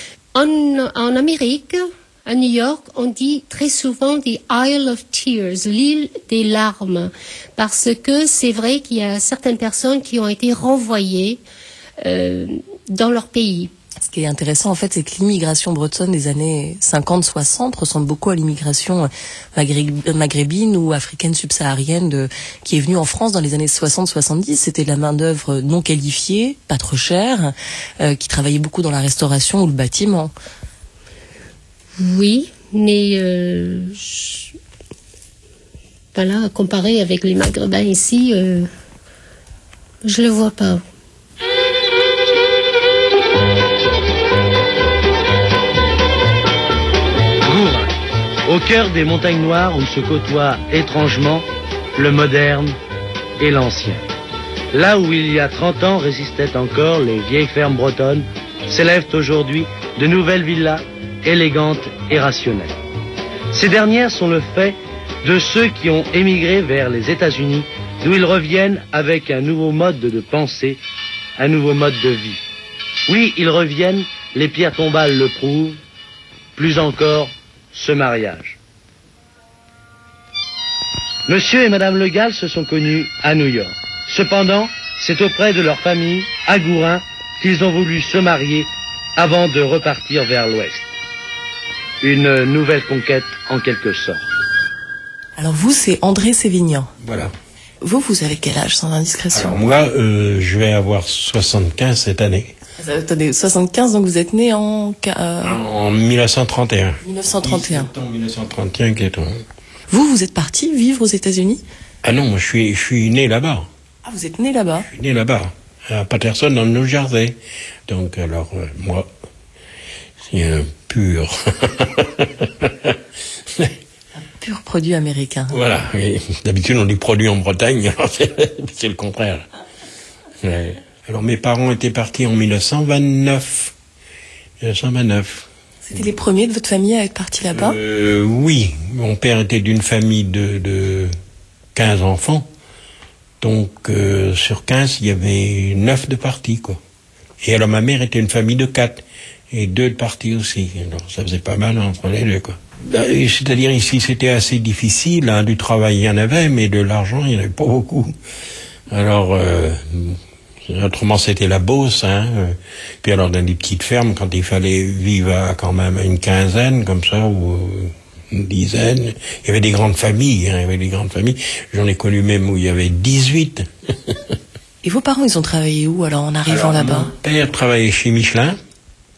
En Amérique, à New York, on dit très souvent the Isle of Tears, l'île des larmes, parce que c'est vrai qu'il y a certaines personnes qui ont été renvoyées dans leur pays. Ce qui est intéressant, en fait, c'est que l'immigration bretonne des années 50-60 ressemble beaucoup à l'immigration maghrébine ou africaine subsaharienne qui est venue en France dans les années 60-70. C'était de la main-d'œuvre non qualifiée, pas trop chère, qui travaillait beaucoup dans la restauration ou le bâtiment. Oui, mais voilà, comparé avec les Maghrébins ici, je le vois pas. Au cœur des montagnes noires où se côtoient étrangement le moderne et l'ancien. Là où il y a 30 ans résistaient encore les vieilles fermes bretonnes, s'élèvent aujourd'hui de nouvelles villas élégantes et rationnelles. Ces dernières sont le fait de ceux qui ont émigré vers les États-Unis, d'où ils reviennent avec un nouveau mode de pensée, un nouveau mode de vie. Oui, ils reviennent, les pierres tombales le prouvent, plus encore ce mariage. Monsieur et Madame Le Gall se sont connus à New York. Cependant, c'est auprès de leur famille, à Gourin, qu'ils ont voulu se marier avant de repartir vers l'ouest. Une nouvelle conquête en quelque sorte. Alors vous, c'est André Sévignan. Voilà. Vous avez quel âge, sans indiscrétion? Alors moi, je vais avoir 75 cette année. Attendez, 75, donc vous êtes né en 1931. 1931. 1931 qui est ton. Vous êtes parti vivre aux États-Unis? Ah non, je suis né là-bas. Ah, vous êtes né là-bas? Je suis né là-bas, à Paterson, dans le New Jersey. Donc alors, moi, c'est un pur... pur produit américain. Voilà, et d'habitude on dit produit en Bretagne, alors c'est le contraire. Ouais. Alors mes parents étaient partis en 1929. 1929. C'était les premiers de votre famille à être partis là-bas? Oui, mon père était d'une famille de 15 enfants. Donc sur 15, il y avait 9 de partis, quoi. Et alors ma mère était une famille de 4 et 2 de partis aussi. Alors ça faisait pas mal entre les deux, quoi. C'est-à-dire ici c'était assez difficile, hein, du travail il y en avait, mais de l'argent il n'y en avait pas beaucoup. Alors autrement c'était la Beauce, hein. Puis alors dans des petites fermes, quand il fallait vivre à quand même une quinzaine comme ça ou une dizaine, il y avait des grandes familles, hein, il y avait des grandes familles. J'en ai connu même où il y avait 18. Et vos parents, ils ont travaillé où alors en arrivant là-bas? Mon père travaillait chez Michelin.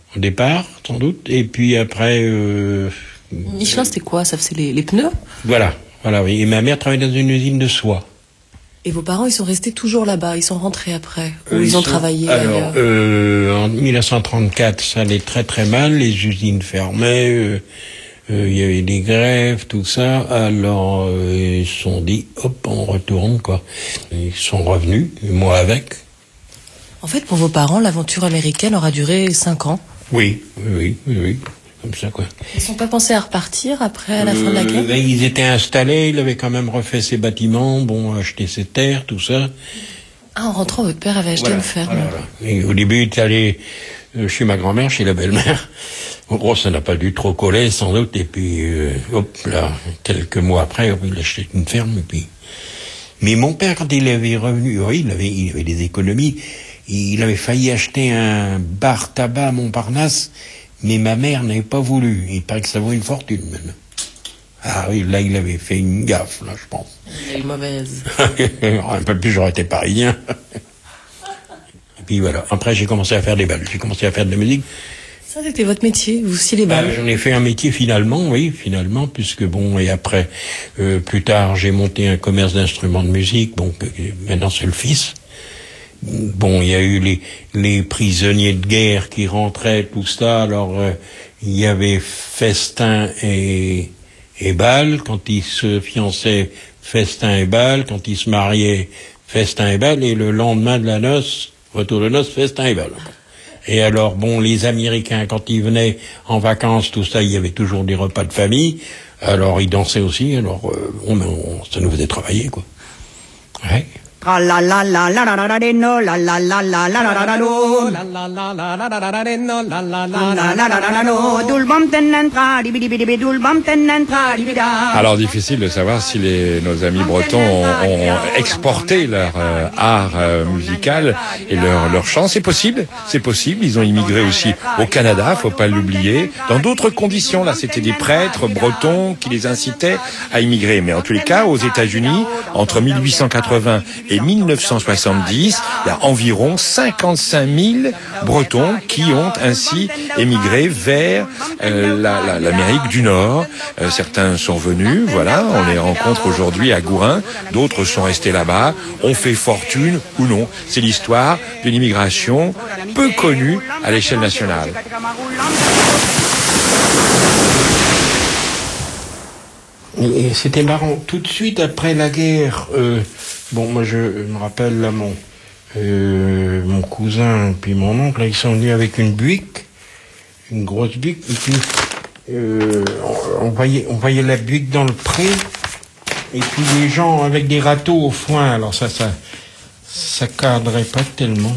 au départ, sans doute, et puis après... Michelin, c'était quoi? Ça faisait les pneus? Voilà, oui. Et ma mère travaillait dans une usine de soie. Et vos parents, ils sont restés toujours là-bas? Ils sont rentrés après? Ou ils ont travaillé ailleurs? En 1934, ça allait très très mal, les usines fermaient, il y avait des grèves, tout ça, alors ils se sont dit, hop, on retourne, quoi. Ils sont revenus, et moi avec. En fait, pour vos parents, l'aventure américaine aura duré 5 ans? Oui. Comme ça, quoi. Ils sont pas pensés à repartir après la fin de la guerre? Ils étaient installés, il avait quand même refait ses bâtiments, acheté ses terres, tout ça. Ah, en rentrant, votre père avait acheté une ferme. Voilà. Et au début, il est allé chez ma grand-mère, chez la belle-mère. Bon, ça n'a pas dû trop coller, sans doute, et puis, quelques mois après, il a acheté une ferme, et puis... Mais mon père, quand il avait revenu, oui, il avait des économies, il avait failli acheter un bar tabac à Montparnasse, mais ma mère n'avait pas voulu. Il paraît que ça vaut une fortune, même. Ah oui, là, il avait fait une gaffe, là, je pense. Il a eu mauvaise. Un peu plus, j'aurais été parisien. Et puis voilà. Après, j'ai commencé à faire des balles. J'ai commencé à faire de la musique. Ça, c'était votre métier, vous aussi les balles? J'en ai fait un métier finalement, puisque et après, plus tard, j'ai monté un commerce d'instruments de musique, maintenant c'est le fils. Il y a eu les prisonniers de guerre qui rentraient, tout ça, alors il y avait festin et bal, quand ils se fiançaient, festin et bal, quand ils se mariaient, festin et bal, et le lendemain de la noce, retour de noces, festin et bal. Et alors, les Américains, quand ils venaient en vacances, tout ça, il y avait toujours des repas de famille, alors ils dansaient aussi, alors ça nous faisait travailler, quoi. Ouais. Alors difficile de savoir si nos amis bretons ont exporté leur art musical et leur chant. C'est possible. Ils ont immigré aussi au Canada, faut pas l'oublier, dans d'autres conditions. Là, c'était des prêtres bretons qui les incitaient à immigrer. Mais en tous les cas, aux États-Unis, entre 1880 et 1970, il y a environ 55 000 Bretons qui ont ainsi émigré vers l'Amérique du Nord. Certains sont venus, on les rencontre aujourd'hui à Gourin, d'autres sont restés là-bas, ont fait fortune ou non. C'est l'histoire d'une immigration peu connue à l'échelle nationale. Et c'était marrant, tout de suite après la guerre, moi je me rappelle là mon cousin puis mon oncle, là, ils sont venus avec une buick, une grosse buick, et puis on voyait la buick dans le pré, et puis les gens avec des râteaux au foin, alors ça cadrait pas tellement.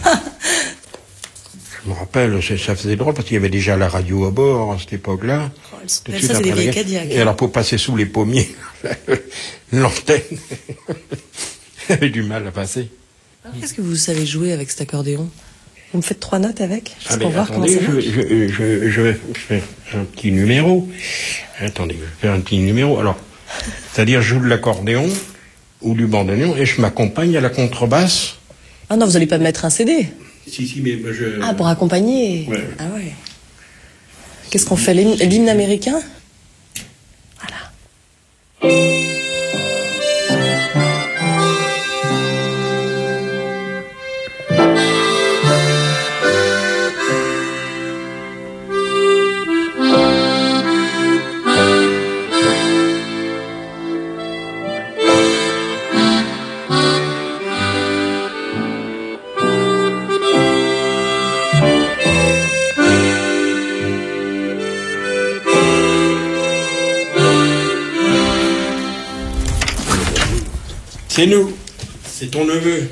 Je me rappelle, ça faisait drôle parce qu'il y avait déjà la radio à bord à cette époque-là. Tout de suite après la guerre. Et alors pour passer sous les pommiers, l'antenne avait du mal à passer. Qu'est-ce que vous savez jouer avec cet accordéon? Vous me faites 3 notes avec? Pour voir comment ça marche. Je vais faire un petit numéro. Attendez, je vais faire un petit numéro. Alors, c'est-à-dire je joue de l'accordéon ou du bandoneon et je m'accompagne à la contrebasse. Ah non, vous n'allez pas me mettre un CD? Si, mais je... Ah, pour accompagner? Ouais. Ah ouais. Qu'est-ce qu'on fait? L'hymne américain? Voilà. C'est nous, c'est ton neveu.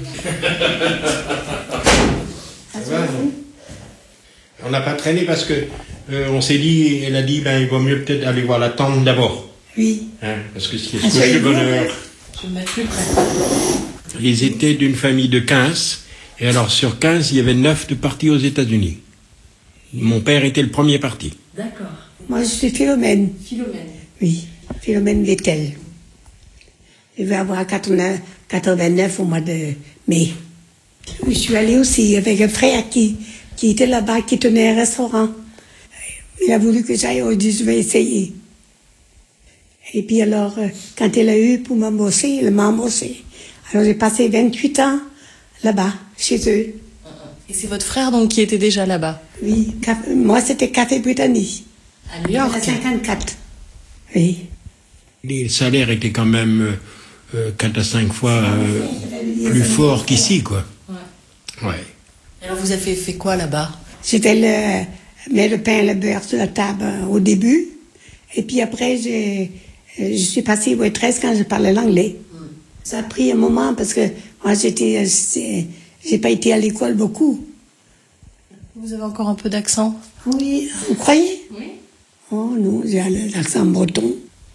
On n'a pas traîné parce que on s'est dit, elle a dit, il vaut mieux peut-être aller voir la tante d'abord. Oui. Parce que c'est ce que je bonheur. Je vais me mettre plus près. Ils étaient d'une famille de 15, et alors sur 15, il y avait 9 de partis aux États-Unis. Mon père était le premier parti. D'accord. Moi, je suis Philomène. Philomène. Oui, Philomène Vettel. Je vais avoir 89 au mois de mai. Je suis allée aussi avec un frère qui qui était là-bas, qui tenait un restaurant. Il a voulu que j'aille, il dit, je vais essayer. Et puis alors, quand elle a eu pour m'embaucher, elle m'a embauché. Alors j'ai passé 28 ans là-bas, chez eux. Et c'est votre frère donc qui était déjà là-bas? Oui, moi c'était Café Britannique. À New York? À 54. Oui. Les salaires étaient quand même 4 à 5 fois plus forts qu'ici, quoi. Ouais. Alors vous avez fait quoi là-bas? J'étais le pain et le beurre sur la table au début. Et puis après, je suis passée waitress quand je parlais l'anglais. Ça a pris un moment parce que moi, j'ai pas été à l'école beaucoup. Vous avez encore un peu d'accent? Oui, vous croyez? Oui. Oh non, j'ai l'accent breton.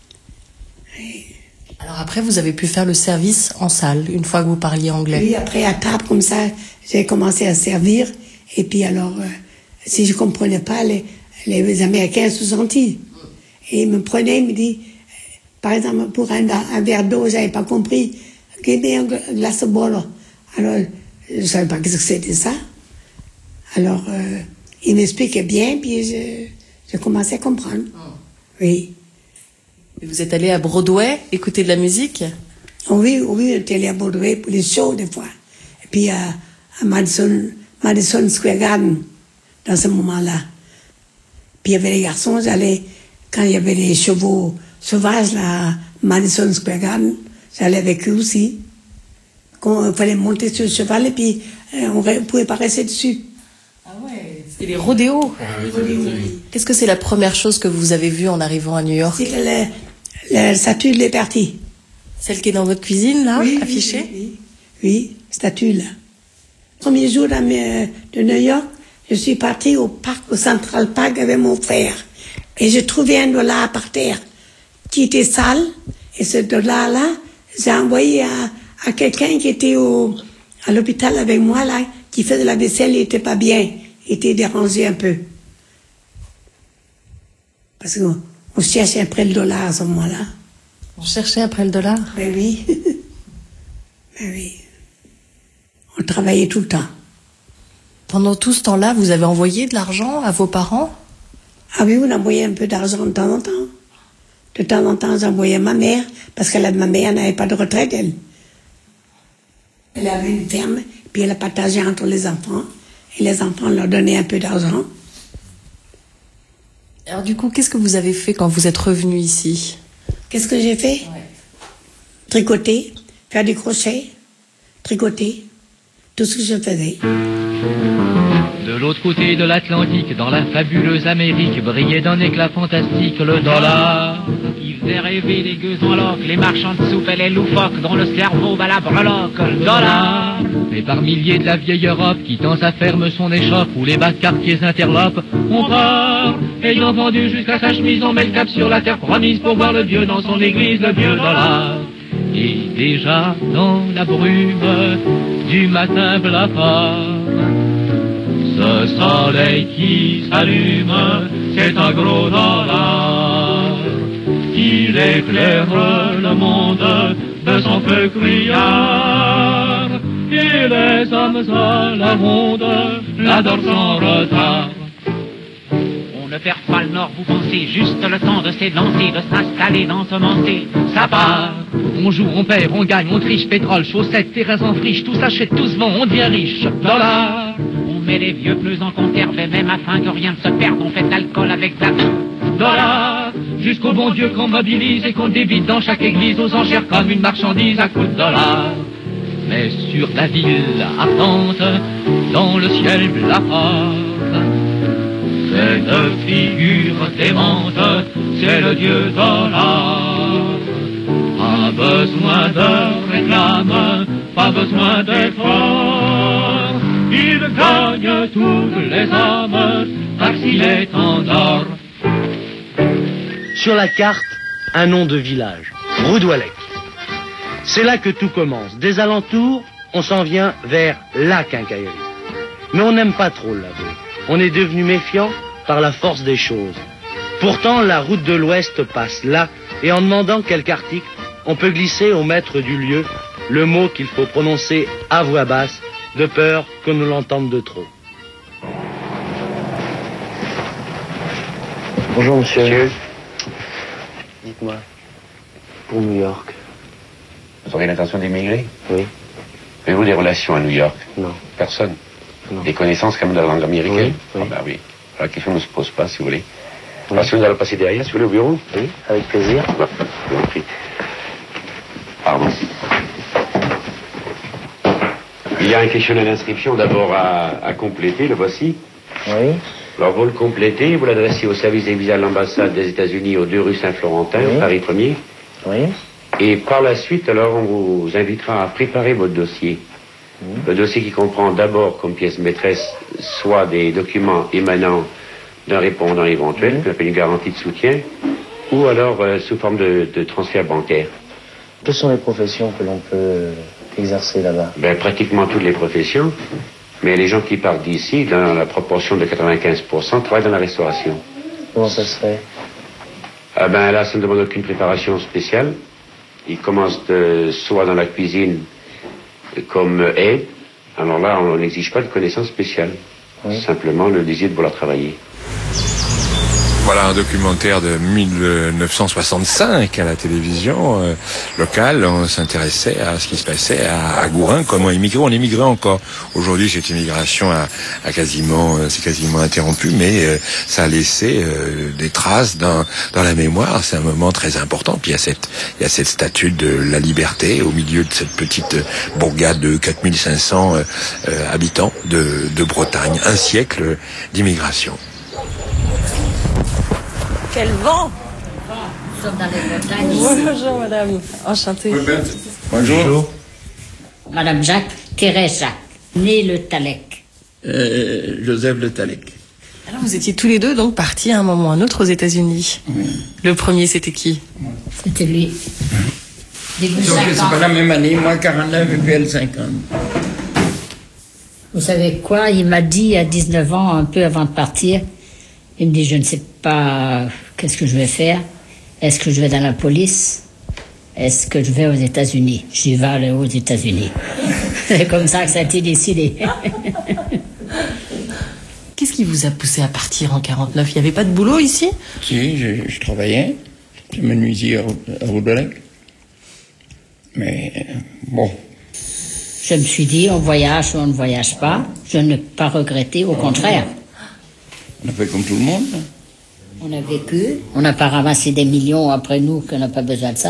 Alors après, vous avez pu faire le service en salle, une fois que vous parliez anglais? Oui, après à table, comme ça, j'ai commencé à servir. Et puis alors, si je comprenais pas, les Américains sont gentils. Et ils me prenaient, ils me disent, par exemple, pour un verre d'eau, j'avais pas compris, give me a glass of water. Alors, je savais pas ce que c'était ça. Alors, ils m'expliquaient bien, puis je commençais à comprendre. Oui. Et vous êtes allé à Broadway écouter de la musique? Oui, on était allé à Broadway pour les shows, des fois. Et puis à Madison Square Garden, dans ce moment-là. Puis il y avait les garçons, j'allais, quand il y avait les chevaux sauvages, là, à Madison Square Garden, j'allais avec eux aussi. Il fallait monter sur le cheval et puis on ne pouvait pas rester dessus. Ah ouais, c'était les rodéos. Qu'est-ce que c'est la première chose que vous avez vue en arrivant à New York? C'est la statue de Liberty. Celle qui est dans votre cuisine, là, oui, affichée? Oui, statue, là. Premier jour de New York, je suis partie au parc, au Central Park avec mon frère. Et j'ai trouvé $1 par terre qui était sale. Et ce $-là, j'ai envoyé à quelqu'un qui était à l'hôpital avec moi, là, qui faisait la vaisselle, il était pas bien. Il était dérangé un peu. Parce qu'on cherchait après le $, à ce moment-là. On cherchait après le $? Ben oui. Ben oui. On travaillait tout le temps. Pendant tout ce temps-là, vous avez envoyé de l'argent à vos parents? Ah oui, on envoyait un peu d'argent de temps en temps. De temps en temps, j'envoyais à ma mère, parce que ma mère n'avait pas de retraite, elle. Elle avait une ferme, puis elle a partagé entre les enfants. Et les enfants leur donnaient un peu d'argent. Alors du coup, qu'est-ce que vous avez fait quand vous êtes revenu ici? Qu'est-ce que j'ai fait? Tricoter, faire du crochet, tricoter, tout ce que je faisais. De l'autre côté de l'Atlantique, dans la fabuleuse Amérique, brillait d'un éclat fantastique le dollar. Qui faisait rêver les gueux en loques, les marchands de soupe et les loufoques, dont le cerveau bat la breloque, le dollar. Mais par milliers de la vieille Europe, qui tend sa ferme son échoppe, où les bas quartiers interlopent, on part. Ayant vendu jusqu'à sa chemise, on met le cap sur la terre promise pour voir le Dieu dans son église, le vieux dollar. Et déjà dans la brume du matin blafard, ce soleil qui s'allume, c'est un gros $. Il éclaire le monde de son feu criard, et les hommes à la ronde l'adorent sans retard. On ne perd pas le nord, vous pensez, juste le temps de s'élancer, de s'installer, d'ensemencer. Ça part. On joue, on perd, on gagne, on triche, pétrole, chaussettes, terrains en friche, tout s'achète, tout se vend, on devient riche. $. On met les vieux pneus en conserve, et même afin que rien ne se perde, on fait de l'alcool avec ça. $. Jusqu'au bon Dieu qu'on mobilise et qu'on débite dans chaque église aux enchères comme une marchandise à coups de $. Mais sur la ville ardente, dans le ciel blafard, cette figure démente, c'est le Dieu $. Pas besoin de réclame, pas besoin d'effort. Il gagne toutes les âmes, parce qu'il est en or. Sur la carte, un nom de village, Roudoualec. C'est là que tout commence. Des alentours, on s'en vient vers la quincaillerie. Mais on n'aime pas trop l'avouer. On est devenu méfiant par la force des choses. Pourtant, la route de l'Ouest passe là, et en demandant quelque article, on peut glisser au maître du lieu le mot qu'il faut prononcer à voix basse, de peur qu'on ne l'entende de trop. Bonjour monsieur. Dites-moi, pour New York. Vous aurez l'intention d'émigrer? Oui. Avez-vous des relations à New York? Non. Personne? Non. Des connaissances comme de la langue américaine? Oui. Ah ben oui. La question ne se pose pas, si vous voulez. Alors, si vous allez passer derrière, si vous voulez, au bureau? Oui, avec plaisir. Bon, je vous en prie. Pardon. Il y a un questionnaire d'inscription d'abord à compléter, le voici. Oui. Alors vous le complétez, vous l'adressez au service des visas de l'ambassade des États-Unis aux 2 rue Saint-Florentin, Oui. Paris 1er. Oui. Et par la suite, alors, on vous invitera à préparer votre dossier. Le dossier qui comprend d'abord comme pièce maîtresse soit des documents émanant d'un répondant éventuel, qu'on appelle une garantie de soutien, ou alors sous forme de transfert bancaire. Quelles sont les professions que l'on peut exercer là-bas? Ben, pratiquement toutes les professions, mais les gens qui partent d'ici, dans la proportion de 95%, travaillent dans la restauration. Comment ça se fait? Ah ben là, ça ne demande aucune préparation spéciale. Ils commencent soit dans la cuisine comme aide. Alors là, on n'exige pas de connaissances spéciales. Oui. Simplement le désir de vouloir travailler. Voilà un documentaire de 1965 à la télévision locale. On s'intéressait à ce qui se passait à Gourin, comment immigrer. On immigrait encore. Aujourd'hui, cette immigration c'est quasiment interrompu, mais ça a laissé des traces dans la mémoire. C'est un moment très important. Puis il y a cette statue de la liberté au milieu de cette petite bourgade de 4500 habitants de Bretagne. Un siècle d'immigration. Quel vent! Nous sommes dans les montagnes. Bonjour madame, enchantée. Bonjour. Madame Jacques, Thérèse Jacques, née Le Tallec. Joseph Le Tallec. Alors vous étiez tous les deux donc partis à un moment ou à un autre aux États-Unis. Oui. Le premier c'était qui? C'était lui. Début Donc 50. c'est pas la même année, moi 49 et puis elle 50. Vous savez quoi? Il m'a dit à 19 ans, un peu avant de partir, il me dit, je ne sais pas qu'est-ce que je vais faire. Est-ce que je vais dans la police? Est-ce que je vais aux États-Unis? Je vais aller aux États-Unis. C'est comme ça que ça a été décidé. Qu'est-ce qui vous a poussé à partir en 49? Il n'y avait pas de boulot ici? Si, je travaillais. Je me menuisier à Roudelec. Mais bon. Je me suis dit, on voyage ou on ne voyage pas. Je ne pas regretter, au contraire. On a fait comme tout le monde. On a vécu, on n'a pas ramassé des millions après nous, qu'on n'a pas besoin de ça.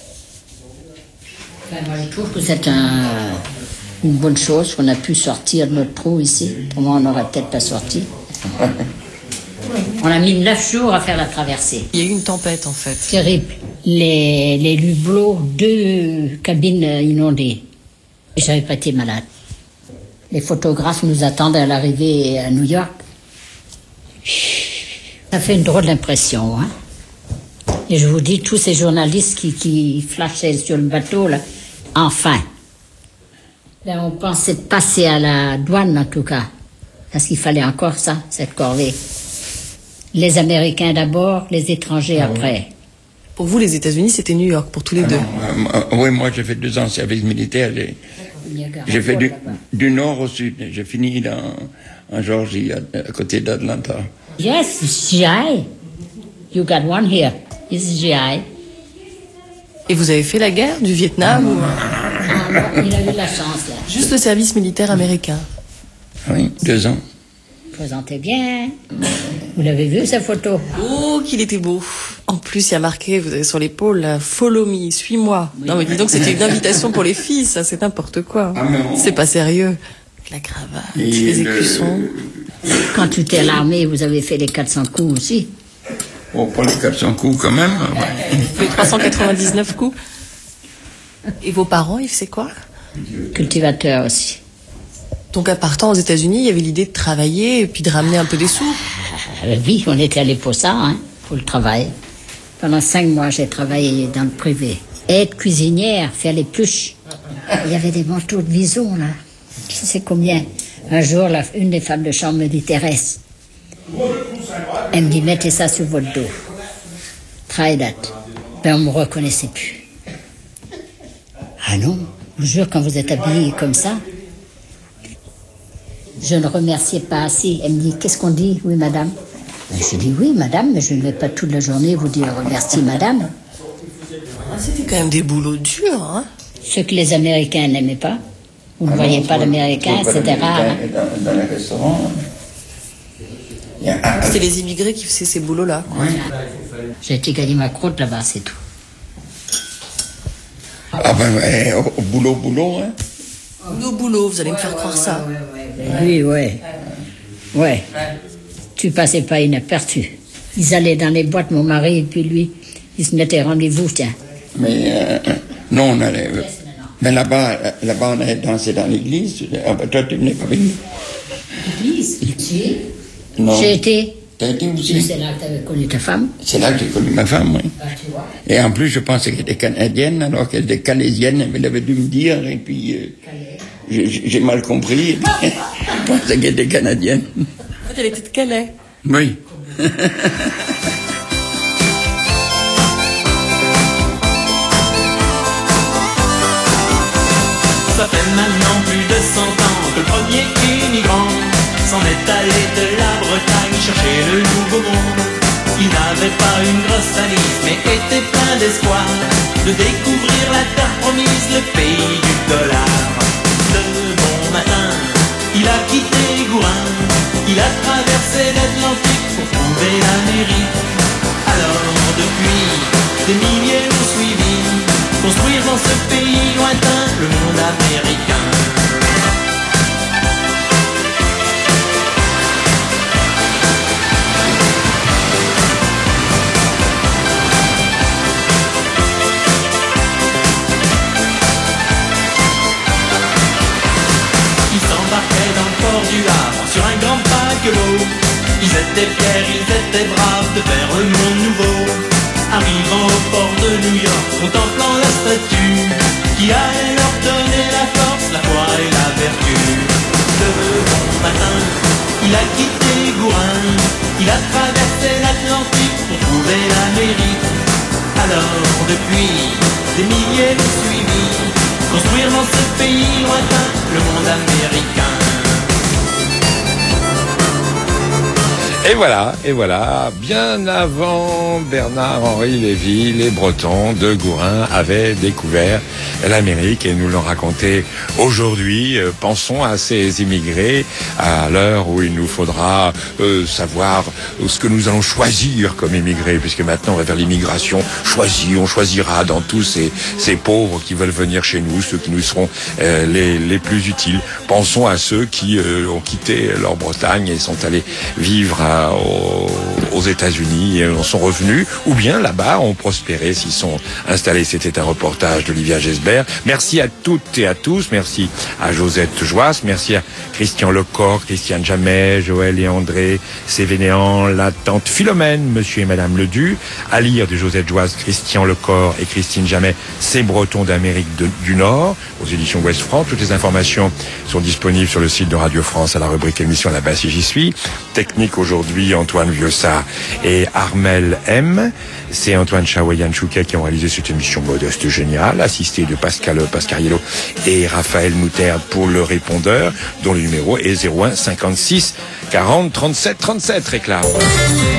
Enfin, moi, je trouve que c'est une bonne chose qu'on a pu sortir de notre trou ici. Autrement, on n'aurait peut-être pas sorti. On a mis 9 jours à faire la traversée. Il y a eu une tempête en fait. Terrible. Les hublots, 2 cabines inondées. Et j'avais pas été malade. Les photographes nous attendent à l'arrivée à New York. Ça fait une drôle d'impression, hein. Et je vous dis, tous ces journalistes qui flashaient sur le bateau, là, enfin. Ben, on pensait passer à la douane, en tout cas. Parce qu'il fallait encore ça, cette corvée. Les Américains d'abord, les étrangers après. Pour vous, les États-Unis, c'était New York, pour tous les deux? Oui, moi j'ai fait 2 ans de service militaire. J'ai fait du nord au sud. J'ai fini en Georgie, à côté d'Atlanta. Yes, GI. You got one here. It's GI. Et vous avez fait la guerre du Vietnam ou... Il a eu la chance, là. Juste le service militaire américain? Oui, 2 ans. Présentez bien. Vous l'avez vu, sa photo? Oh, qu'il était beau. En plus, il y a marqué, vous avez sur l'épaule, là, follow me, suis-moi. Oui. Non, mais dis donc, c'était une invitation pour les filles, ça, c'est n'importe quoi. Ah non. C'est pas sérieux. La cravate, les écussons. Quand tu étais à l'armée, vous avez fait les 400 coups aussi. Oh, pas les 400 coups quand même. Les 399 coups. Et vos parents, ils faisaient quoi? Cultivateurs aussi. Donc, à partant aux États-Unis, il y avait l'idée de travailler et puis de ramener un peu des sous. Oui, on était allé pour ça, hein, pour le travail. Pendant 5 mois, j'ai travaillé dans le privé. Être cuisinière, faire les pluches. Il y avait des manteaux de vison, là. Je sais combien. Un jour, une des femmes de chambre me dit, Thérèse, elle me dit, mettez ça sur votre dos. Try that. Ben, on me reconnaissait plus. Ah non, je vous jure, quand vous êtes habillée comme ça, je ne remerciais pas assez. Elle me dit, qu'est-ce qu'on dit? Oui, madame. Et j'ai dit oui, madame, mais je ne vais pas toute la journée vous dire merci, madame. C'était quand même des boulots durs, hein. Ce que les Américains n'aimaient pas. Vous ne voyez pas l'Américain, c'était rare. Dans les restaurants. C'était les immigrés qui faisaient ces boulots-là. J'ai été gagner ma croûte là-bas, c'est tout. Ah ben, au boulot, hein. Boulot, vous allez me faire croire ça. Oui, ouais. Ouais. Tu passais pas inaperçu. Ils allaient dans les boîtes, mon mari, et puis lui, il se mettait rendez-vous, tiens. Mais non, on allait. Mais là-bas, on allait danser dans l'église. Ah ben, toi, tu venais pas venir. L'église? Si. Non. J'ai été. T'as été aussi? C'est là que t'avais connu ta femme? C'est là que j'ai connu ma femme, oui. Bah, tu vois. Et en plus, je pensais qu'elle était canadienne, alors qu'elle était calaisienne. Elle avait dû me dire, et puis j'ai mal compris. Je pensais qu'elle était canadienne. En fait, elle était de Calais. Oui. Ça fait maintenant plus de 100 ans que le premier immigrant s'en est allé de la Bretagne chercher le nouveau monde. Il n'avait pas une grosse valise, mais était plein d'espoir de découvrir la terre promise, le pays du dollar. De bon matin, il a quitté Gourin, il a traversé l'Atlantique pour trouver l'Amérique. Alors depuis, des milliers l'ont suivi, construire dans ce pays lointain le monde américain. Ils s'embarquaient dans le port du Havre sur un grand paquebot. Ils étaient fiers, ils étaient braves de faire le monde nouveau. Arrivant au port de New York, contemplant la statue qui allait leur donner la force, la foi et la vertu. De bon matin, il a quitté Gourin, il a traversé l'Atlantique pour trouver l'Amérique. Alors depuis, des milliers l'ont suivi, construire dans ce pays lointain le monde américain. Et voilà, bien avant Bernard-Henri Lévy, les Bretons de Gourin avaient découvert l'Amérique et nous l'ont raconté aujourd'hui. Pensons à ces immigrés à l'heure où il nous faudra savoir ce que nous allons choisir comme immigrés, puisque maintenant on va vers l'immigration choisie. On choisira dans tous ces pauvres qui veulent venir chez nous, ceux qui nous seront les plus utiles. Pensons à ceux qui ont quitté leur Bretagne et sont allés vivre aux États-Unis et sont revenus, ou bien là-bas ont prospéré s'ils sont installés. C'était un reportage d'Olivia Gesbert. Merci à toutes et à tous. Merci à Josette Joas. Merci à Christian Lecor, Christiane Jamet, Joël et André Sévénéan, la tante Philomène, monsieur et madame Ledu. À lire de Josette Joas, Christian Lecor et Christine Jamet, Ces Bretons d'Amérique du Nord, aux éditions Ouest France. Toutes les informations sont disponibles sur le site de Radio France à la rubrique émission La Basse et j'y suis. Technique aujourd'hui, Antoine Vieussat et Armel M. C'est Antoine Chawayan Chouquet qui ont réalisé cette émission modeste géniale, assisté de Pascal Pascariello et Raphaël Moutarde pour le répondeur, dont le numéro est 01 56 40 37 37. Réclame.